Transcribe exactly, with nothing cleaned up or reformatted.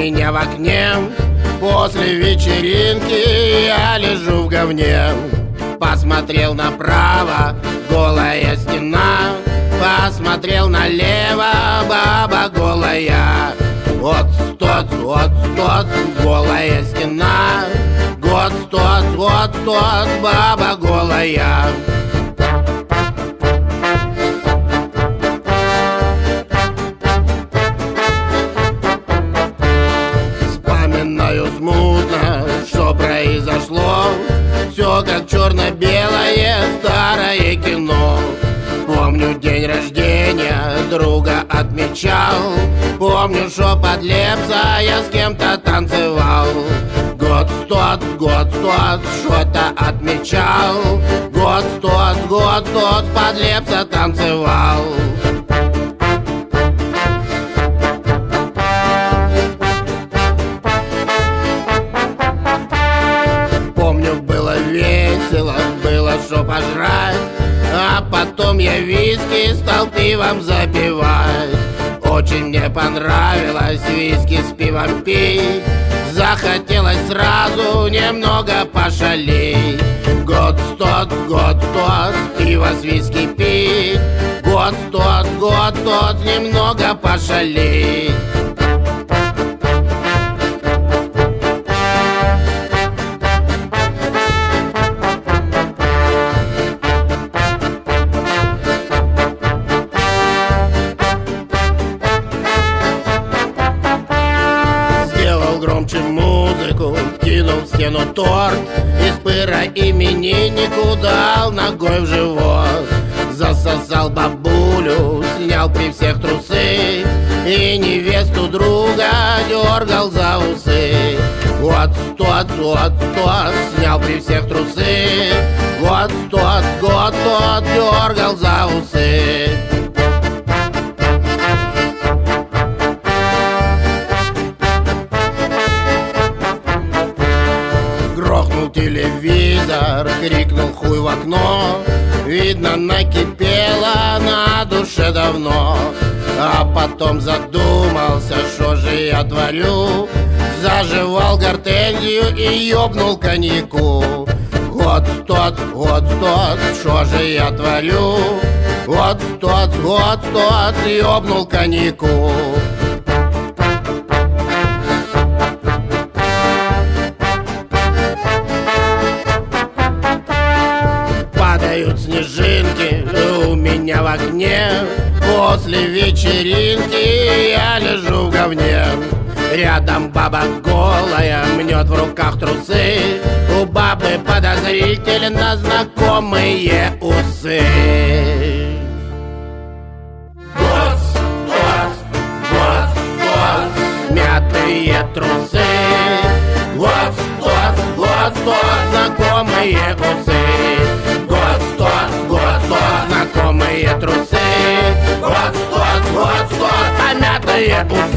меня в окне. После вечеринки я лежу в говне. Посмотрел направо, голая стена. Посмотрел налево, баба голая. Вот стоц, вот стоц, голая стена. Год стоц, вот стоц, баба голая. Вспоминаю смутно, что произошло. Все как черно-белое старое кино. Помню день рождения, друга отмечал. Помню, что под Лепса я с кем-то танцевал. Год стоц, год стоц, что-то отмечал. Год стоц, год стоц, под Лепса танцевал. Помню, было весело, было что пожрать. А потом я виски стал пивом запивать. Очень мне понравилось виски с пивом пить. Захотелось сразу немного пошалить. Год стоц, год стоц, пиво с виски пить. Год стоц, год стоц, немного пошалить. Громче музыку, кинул в стену торт. Из пыра имениннику дал ногой в живот. Засосал бабулю, снял при всех трусы. И невесту друга дергал за усы. Вот стоц, вот стоц, снял при всех трусы. Вот стоц, год стоц, дергал за усы. Грохнул телевизор, крикнул хуй в окно. Видно, накипело на душе давно. А потом задумался, что же я творю. Заживал гортензию и ёбнул коньяку. Вот стоц, вот стоц, что же я творю. Вот стоц, вот стоц, ёбнул коньяку. Падают снежинки у меня в окне. После вечеринки я лежу в говне. Рядом баба голая, мнет в руках трусы. У бабы подозрительно знакомые усы. Год, год, год, год, мятые трусы. Год, год, год, год, знакомые усы. Год, год, год, год, знакомые трусы. Год, год, год, год, помятые усы.